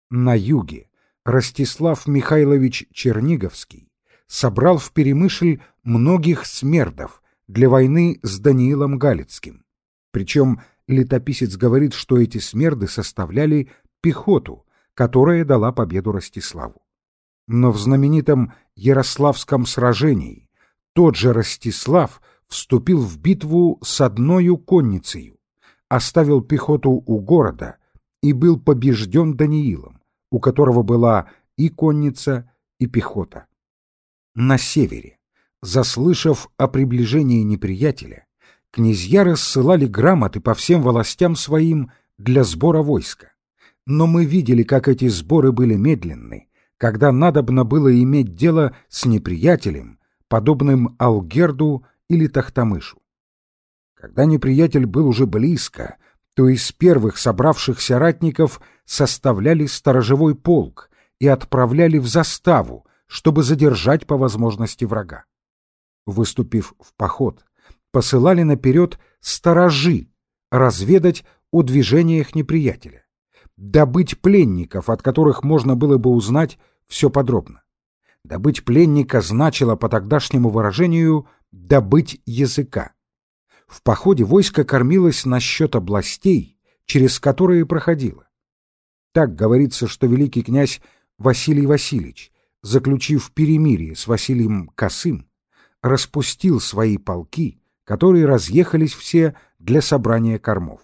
На юге Ростислав Михайлович Черниговский собрал в Перемышль многих смердов для войны с Даниилом Галицким. Причем летописец говорит, что эти смерды составляли пехоту, которая дала победу Ростиславу. Но в знаменитом Ярославском сражении тот же Ростислав вступил в битву с одною конницею, оставил пехоту у города и был побежден Даниилом, у которого была и конница, и пехота. На севере, заслышав о приближении неприятеля, князья рассылали грамоты по всем волостям своим для сбора войска. Но мы видели, как эти сборы были медленны, когда надобно было иметь дело с неприятелем, подобным Алгерду или Тохтамышу. Когда неприятель был уже близко, то из первых собравшихся ратников составляли сторожевой полк и отправляли в заставу, чтобы задержать по возможности врага. Выступив в поход, посылали наперед сторожи разведать о движениях неприятеля, добыть пленников, от которых можно было бы узнать все подробно. Добыть пленника значило по тогдашнему выражению добыть языка. В походе войско кормилось на счет областей, через которые проходило. Так говорится, что великий князь Василий Васильевич, заключив перемирие с Василием Косым, распустил свои полки, которые разъехались все для собрания кормов.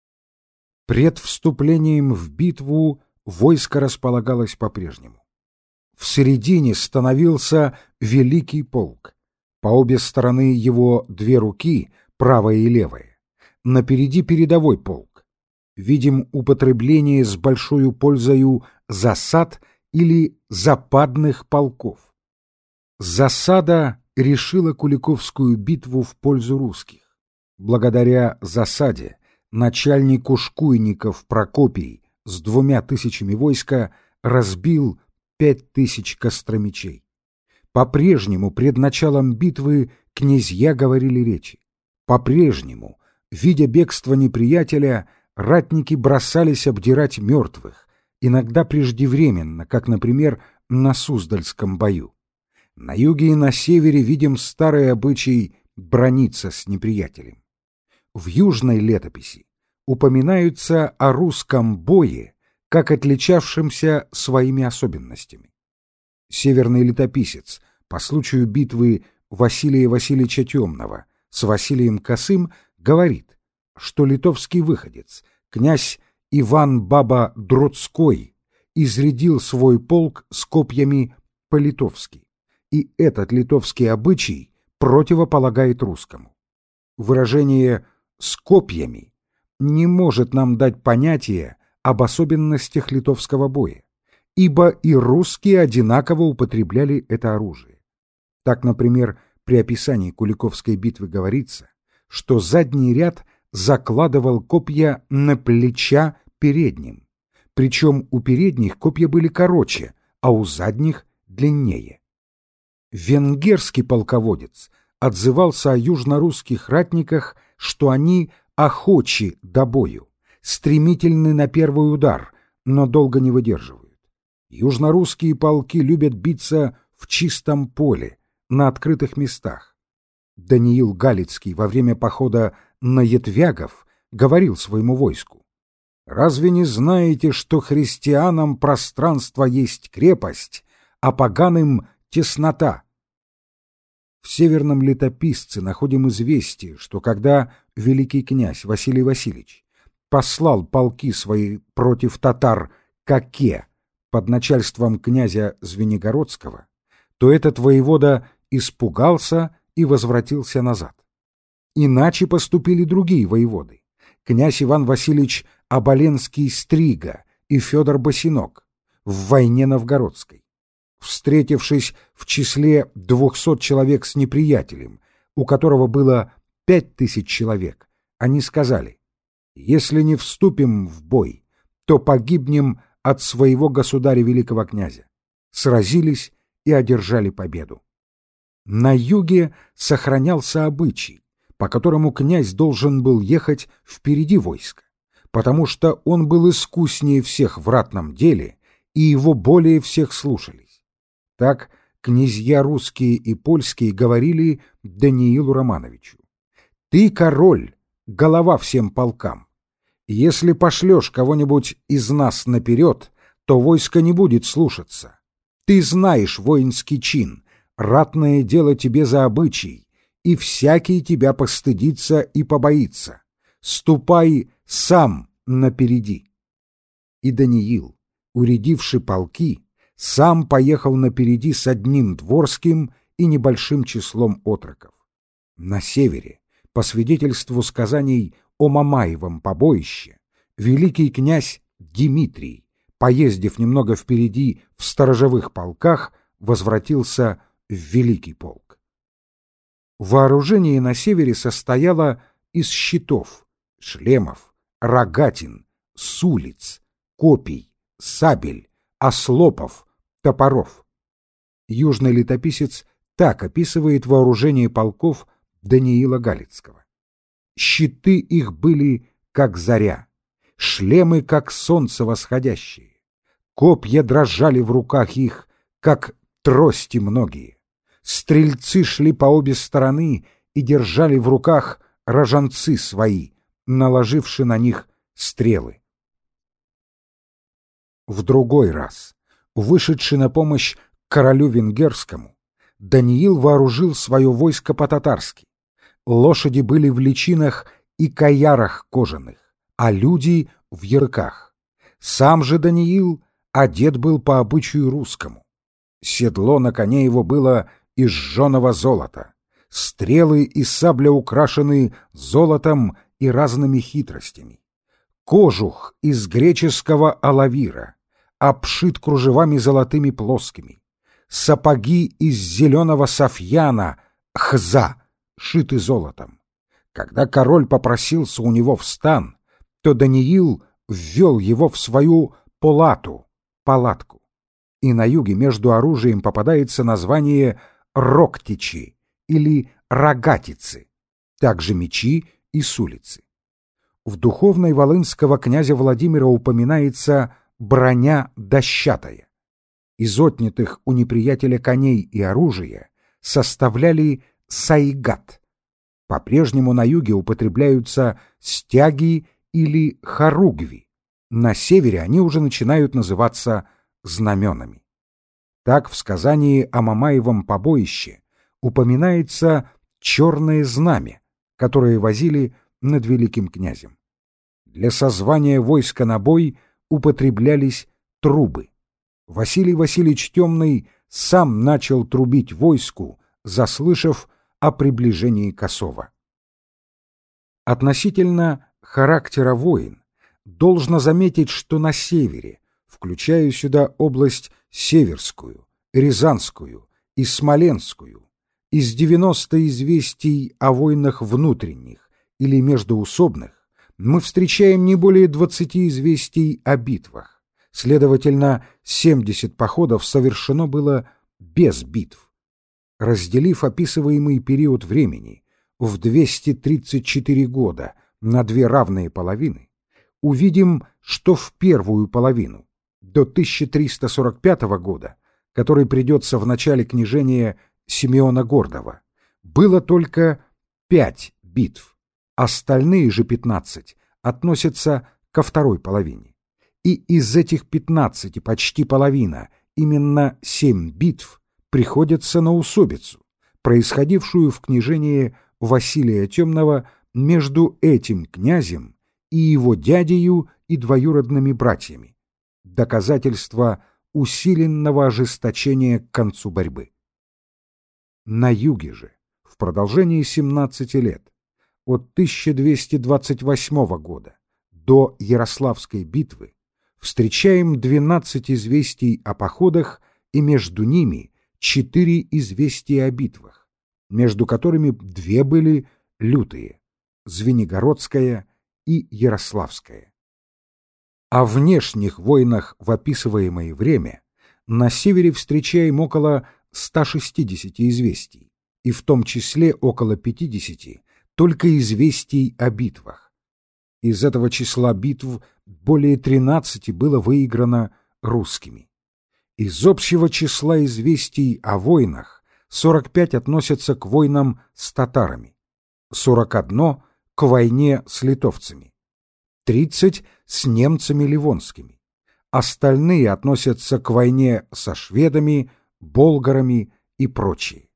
Пред вступлением в битву войско располагалось по-прежнему. В середине становился великий полк. По обе стороны его две руки, правая и левая. Напереди передовой полк. Видим употребление с большою пользою засад или западных полков. Засада решила Куликовскую битву в пользу русских. Благодаря засаде начальник ушкуйников Прокопий с 2000 войска разбил 5000 костромичей. По-прежнему пред началом битвы князья говорили речи. По-прежнему, видя бегство неприятеля, ратники бросались обдирать мертвых, иногда преждевременно, как, например, на Суздальском бою. На юге и на севере видим старый обычай браниться с неприятелем. В южной летописи упоминаются о русском бое, как отличавшемся своими особенностями. Северный летописец по случаю битвы Василия Васильевича Темного с Василием Косым говорит, что литовский выходец, князь Иван Баба Дроцкой, изрядил свой полк с копьями по-литовски, и этот литовский обычай противополагает русскому. Выражение «с копьями» не может нам дать понятие об особенностях литовского боя, ибо и русские одинаково употребляли это оружие. Так, например, при описании Куликовской битвы говорится, что задний ряд закладывал копья на плеча передним, причем у передних копья были короче, а у задних длиннее. Венгерский полководец отзывался о южнорусских ратниках, что они охочи до бою, стремительны на первый удар, но долго не выдерживают. Южнорусские полки любят биться в чистом поле, на открытых местах. Даниил Галицкий во время похода на Етвягов говорил своему войску: «Разве не знаете, что христианам пространство есть крепость, а поганым — теснота?» В Северном летописце находим известие, что когда великий князь Василий Васильевич послал полки свои против татар к Оке под начальством князя Звенигородского, то этот воевода испугался и возвратился назад. Иначе поступили другие воеводы: князь Иван Васильевич Оболенский-Стрига и Федор Босинок в войне новгородской. Встретившись в числе 200 человек с неприятелем, у которого было 5000 человек, они сказали: «Если не вступим в бой, то погибнем от своего государя великого князя». Сразились и одержали победу. На юге сохранялся обычай, по которому князь должен был ехать впереди войска, потому что он был искуснее всех в ратном деле и его более всех слушались. Так князья русские и польские говорили Даниилу Романовичу: «Ты король, голова всем полкам. Если пошлешь кого-нибудь из нас наперед, то войско не будет слушаться. Ты знаешь воинский чин, ратное дело тебе за обычай, и всякий тебя постыдится и побоится. Ступай сам напереди». И Даниил, урядивши полки, сам поехал напереди с одним дворским и небольшим числом отроков. На севере, по свидетельству сказаний о Мамаевом побоище, великий князь Дмитрий, поездив немного впереди в сторожевых полках, возвратился в великий полк. Вооружение на севере состояло из щитов, шлемов, рогатин, сулиц, копий, сабель, ослопов, топоров. Южный летописец так описывает вооружение полков Даниила Галицкого: щиты их были, как заря, шлемы, как солнце восходящее, копья дрожали в руках их, как трости многие, стрельцы шли по обе стороны и держали в руках рожанцы свои, наложивши на них стрелы. В другой раз, вышедший на помощь королю венгерскому, Даниил вооружил свое войско по-татарски. Лошади были в личинах и каярах кожаных, а люди в ярыках. Сам же Даниил одет был по обычаю русскому. Седло на коне его было из жженого золота, стрелы и сабля украшены золотом и разными хитростями. Кожух из греческого алавира, обшит кружевами золотыми плоскими, сапоги из зеленого софьяна, хза, шиты золотом. Когда король попросился у него в стан, то Даниил ввел его в свою палатку. И на юге между оружием попадается название роктичи или рогатицы, также мечи и сулицы. В духовной волынского князя Владимира упоминается броня дощатая. Из отнятых у неприятеля коней и оружия составляли сайгат. По-прежнему на юге употребляются стяги или хоругви. На севере они уже начинают называться знаменами. Так в сказании о Мамаевом побоище упоминается черное знамя, которое возили над великим князем. Для созвания войска на бой употреблялись трубы. Василий Васильевич Темный сам начал трубить войску, заслышав о приближении Косова. Относительно характера войн должно заметить, что на севере, включая сюда область Северскую, Рязанскую и Смоленскую, из 90 известий о войнах внутренних или междоусобных мы встречаем не более 20 известий о битвах. Следовательно, 70 походов совершено было без битв. Разделив описываемый период времени в 234 года на две равные половины, увидим, что в первую половину, до 1345 года, который придется в начале княжения Симеона Гордова, было только 5 битв, остальные же 15 относятся ко второй половине. И из этих 15 почти половина, именно 7 битв, приходятся на усобицу, происходившую в княжении Василия Темного между этим князем и его дядею и двоюродными братьями. Доказательство усиленного ожесточения к концу борьбы. На юге же, в продолжении 17 лет, от 1228 года до Ярославской битвы, встречаем 12 известий о походах и между ними 4 известия о битвах, между которыми 2 были лютые — Звенигородская и Ярославская. О внешних войнах в описываемое время на севере встречаем около 160 известий, и в том числе около 50 только известий о битвах. Из этого числа битв более 13 было выиграно русскими. Из общего числа известий о войнах 45 относятся к войнам с татарами, 41 — к войне с литовцами, 30 — с немцами ливонскими. Остальные относятся к войне со шведами, болгарами и прочие.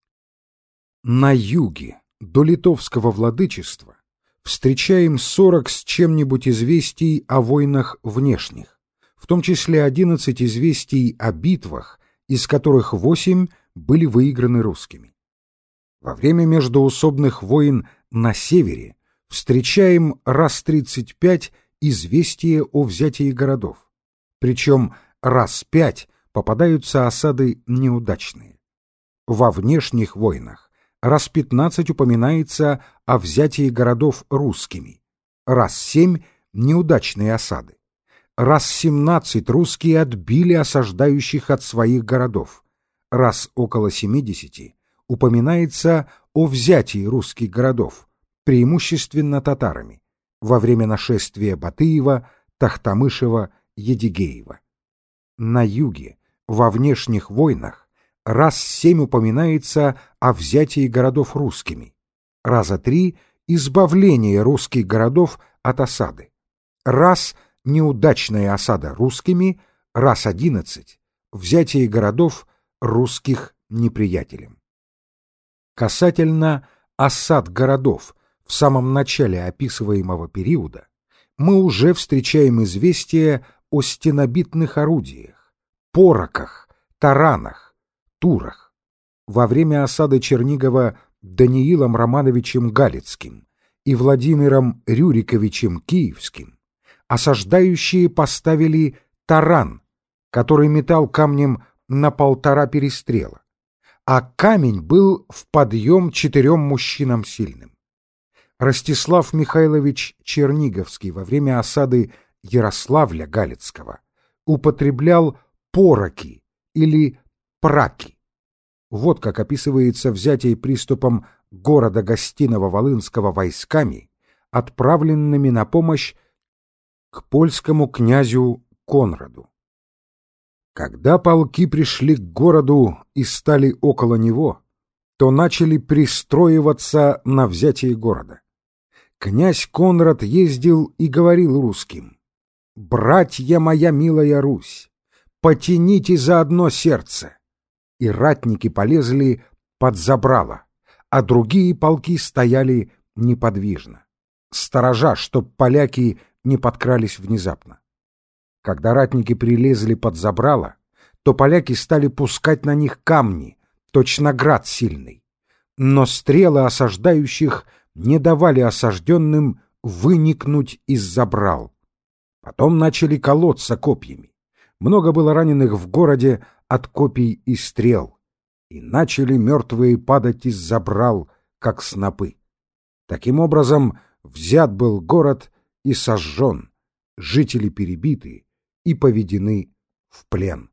На юге до литовского владычества встречаем 40 с чем-нибудь известий о войнах внешних, в том числе 11 известий о битвах, из которых 8 были выиграны русскими. Во время междоусобных войн на севере встречаем раз 35 известия о взятии городов, причем раз 5 попадаются осады неудачные. Во внешних войнах раз 15 упоминается о взятии городов русскими, раз 7 — неудачные осады, раз 17 русские отбили осаждающих от своих городов, раз около 70 упоминается о взятии русских городов, преимущественно татарами, во время нашествия Батыева, Тохтамышева, Едигеева. На юге, во внешних войнах, раз 7 упоминается о взятии городов русскими, раза 3 — избавление русских городов от осады, раз — неудачная осада русскими, раз 11 — взятие городов русских неприятелем. Касательно осад городов в самом начале описываемого периода мы уже встречаем известия о стенобитных орудиях, пороках, таранах, турах. Во время осады Чернигова Даниилом Романовичем Галицким и Владимиром Рюриковичем Киевским осаждающие поставили таран, который метал камнем на 1,5 перестрела, а камень был в подъем 4 мужчинам сильным. Ростислав Михайлович Черниговский во время осады Ярославля Галицкого употреблял пороки или праки. Вот как описывается взятие приступом города Гостиного Волынского войсками, отправленными на помощь к польскому князю Конраду. Когда полки пришли к городу и стали около него, то начали пристроиваться на взятие города. Князь Конрад ездил и говорил русским: «Братья моя милая Русь, потяните за одно сердце!» И ратники полезли под забрало, а другие полки стояли неподвижно, сторожа, чтоб поляки не подкрались внезапно. Когда ратники прилезли под забрало, то поляки стали пускать на них камни, точно град сильный. Но стрелы осаждающих не давали осажденным выникнуть из забрал. Потом начали колоться копьями. Много было раненых в городе от копий и стрел, и начали мертвые падать из забрал, как снопы. Таким образом, взят был город и сожжен, жители перебиты и поведены в плен.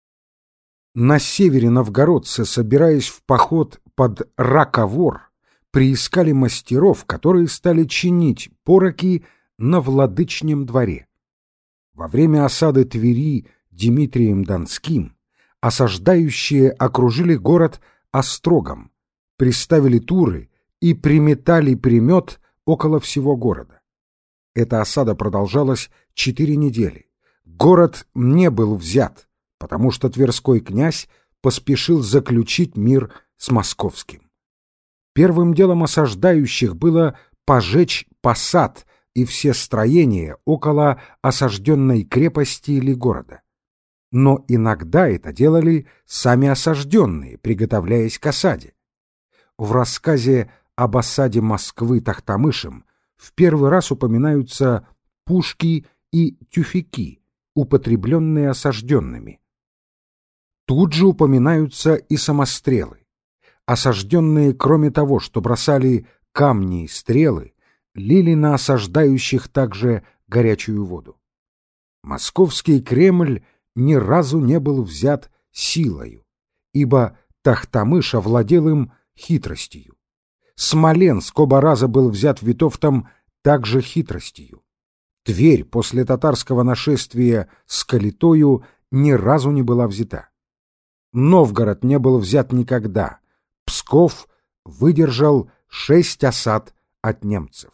На севере новгородцы, собираясь в поход под Раковор, приискали мастеров, которые стали чинить пороки на Владычнем дворе. Во время осады Твери Дмитрием Донским осаждающие окружили город острогом, приставили туры и приметали примет около всего города. Эта осада продолжалась 4 недели. Город не был взят, потому что тверской князь поспешил заключить мир с московским. Первым делом осаждающих было пожечь посад и все строения около осажденной крепости или города. Но иногда это делали сами осажденные, приготовляясь к осаде. В рассказе об осаде Москвы Тохтамышем в первый раз упоминаются пушки и тюфяки, употребленные осажденными. Тут же упоминаются и самострелы. Осажденные, кроме того, что бросали камни и стрелы, лили на осаждающих также горячую воду. Московский Кремль ни разу не был взят силою, ибо Тохтамыш овладел им хитростью. Смоленск оба раза был взят Витовтом также хитростью. Тверь после татарского нашествия с калитою ни разу не была взята. Новгород не был взят никогда. Псков выдержал 6 осад от немцев.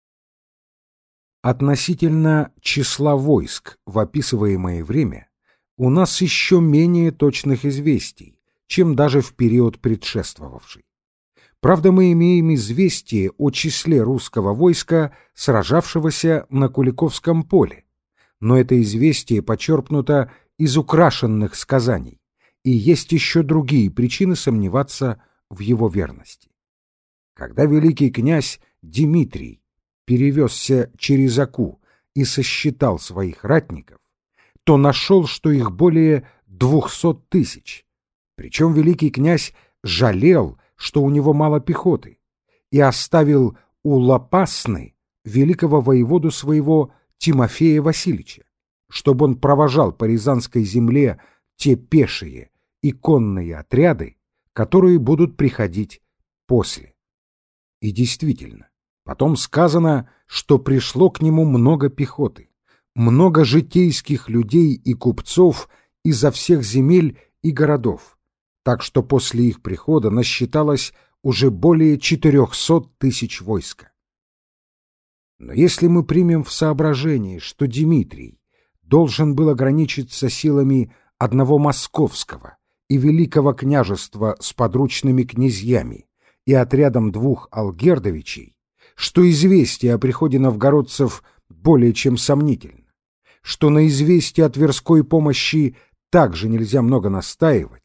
Относительно числа войск в описываемое время у нас еще менее точных известий, чем даже в период предшествовавший. Правда, мы имеем известие о числе русского войска, сражавшегося на Куликовском поле, но это известие почерпнуто из украшенных сказаний, и есть еще другие причины сомневаться в его верности. Когда великий князь Дмитрий перевезся через Оку и сосчитал своих ратников, то нашел, что их более 200 тысяч. Причем великий князь жалел, что у него мало пехоты, и оставил у Лопасны великого воеводу своего Тимофея Васильевича, чтобы он провожал по Рязанской земле те пешие и конные отряды, которые будут приходить после. И действительно, потом сказано, что пришло к нему много пехоты, много житейских людей и купцов изо всех земель и городов, так что после их прихода насчиталось уже более 400 тысяч войска. Но если мы примем в соображение, что Дмитрий должен был ограничиться силами одного московского и великого княжества с подручными князьями и отрядом 2 Алгердовичей, что известие о приходе новгородцев более чем сомнительно, что на известие о Тверской помощи также нельзя много настаивать,